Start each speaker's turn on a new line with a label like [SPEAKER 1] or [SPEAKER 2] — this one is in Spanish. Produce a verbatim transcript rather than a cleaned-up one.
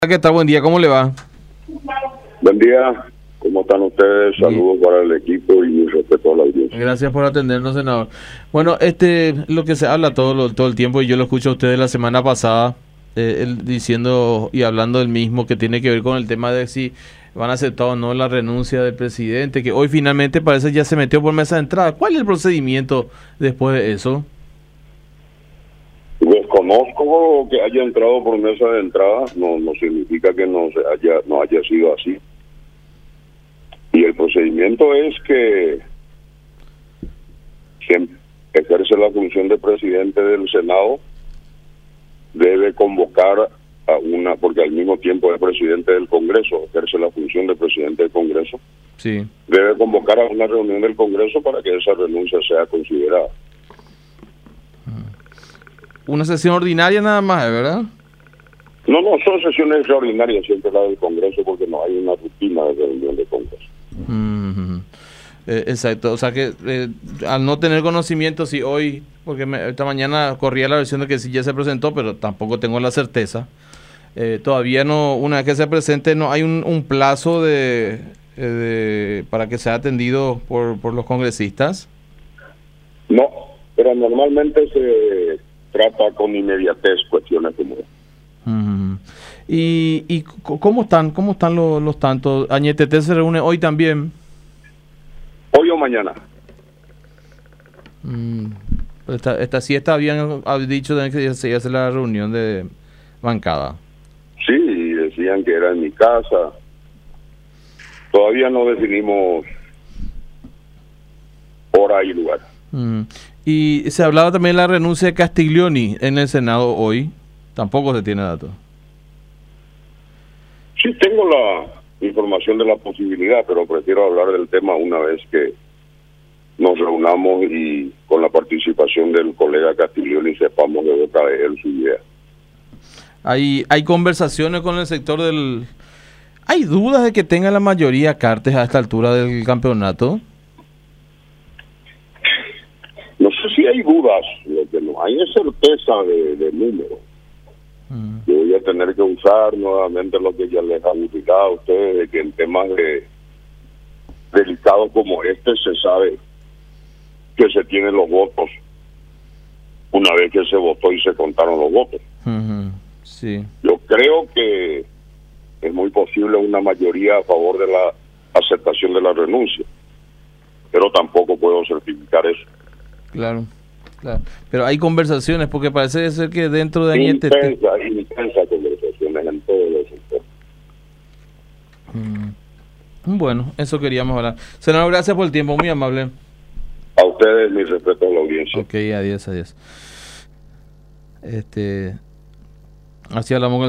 [SPEAKER 1] ¿Qué tal? Buen día, ¿cómo le va?
[SPEAKER 2] Buen día, ¿cómo están ustedes? Saludos
[SPEAKER 1] Bien.
[SPEAKER 2] para el equipo y mi respeto a la audiencia.
[SPEAKER 1] Gracias por atendernos, senador. Bueno, este, lo que se habla todo, lo- todo el tiempo, y yo lo escucho a ustedes la semana pasada, eh, él diciendo y hablando del mismo, que tiene que ver con el tema de si van a aceptar o no la renuncia del presidente, que hoy finalmente parece ya se metió por mesa de entrada. ¿Cuál es el procedimiento después de eso?
[SPEAKER 2] Desconozco que haya entrado por mesa de entrada, no no significa que no se haya no haya sido así. Y el procedimiento es que quien ejerce la función de presidente del Senado debe convocar a una, porque al mismo tiempo es presidente del Congreso, ejerce la función de presidente del Congreso,
[SPEAKER 1] Sí.
[SPEAKER 2] debe convocar a una reunión del Congreso para que esa renuncia sea considerada.
[SPEAKER 1] Una sesión ordinaria nada más, ¿verdad?
[SPEAKER 2] No, no, son sesiones extraordinarias siempre la del Congreso porque no hay una rutina de reunión de Congreso.
[SPEAKER 1] Mm, eh, exacto, o sea que eh, al no tener conocimiento si hoy, porque me- esta mañana corría la versión de que sí ya se presentó, pero tampoco tengo la certeza. Eh, todavía no, una vez que se presente, no hay un, un plazo de, eh, de- para que sea atendido por, por los congresistas.
[SPEAKER 2] No, pero normalmente se trata con inmediatez cuestiones como esta.
[SPEAKER 1] Mm. Y, y c- cómo están, cómo están los, los tantos. Añetete se reúne hoy también.
[SPEAKER 2] Hoy o mañana.
[SPEAKER 1] Mm. Esta, esta siesta habían, habían dicho también que se iba a hacer la reunión de bancada.
[SPEAKER 2] Sí, decían que era en mi casa. Todavía no definimos hora y lugar.
[SPEAKER 1] Mm. Y se hablaba también de la renuncia de Castiglioni en el Senado hoy. Tampoco se tiene datos.
[SPEAKER 2] Sí tengo la información de la posibilidad, pero prefiero hablar del tema una vez que nos reunamos y con la participación del colega Castiglioni sepamos de boca de él su idea.
[SPEAKER 1] Hay, hay conversaciones con el sector del... ¿Hay dudas de que tenga la mayoría Cartes a esta altura del campeonato?
[SPEAKER 2] No sé si hay dudas, lo que no hay es certeza de, de número.
[SPEAKER 1] Mm.
[SPEAKER 2] Yo voy a tener que usar nuevamente lo que ya les han indicado a ustedes, de que en temas de delicados como este se sabe que se tienen los votos una vez que se votó y se contaron los votos.
[SPEAKER 1] Ujú. Sí.
[SPEAKER 2] Yo creo que es muy posible una mayoría a favor de la aceptación de la renuncia, pero tampoco puedo certificar eso.
[SPEAKER 1] Claro, claro. Pero hay conversaciones, porque parece ser que dentro de Añetete...
[SPEAKER 2] Intensa, intensa conversaciones en todos los sectores.
[SPEAKER 1] Mm. Bueno, eso queríamos hablar. Senador, gracias por el tiempo, muy amable.
[SPEAKER 2] A ustedes mi respeto a la audiencia.
[SPEAKER 1] Ok, adiós, adiós. Este, así hablamos con el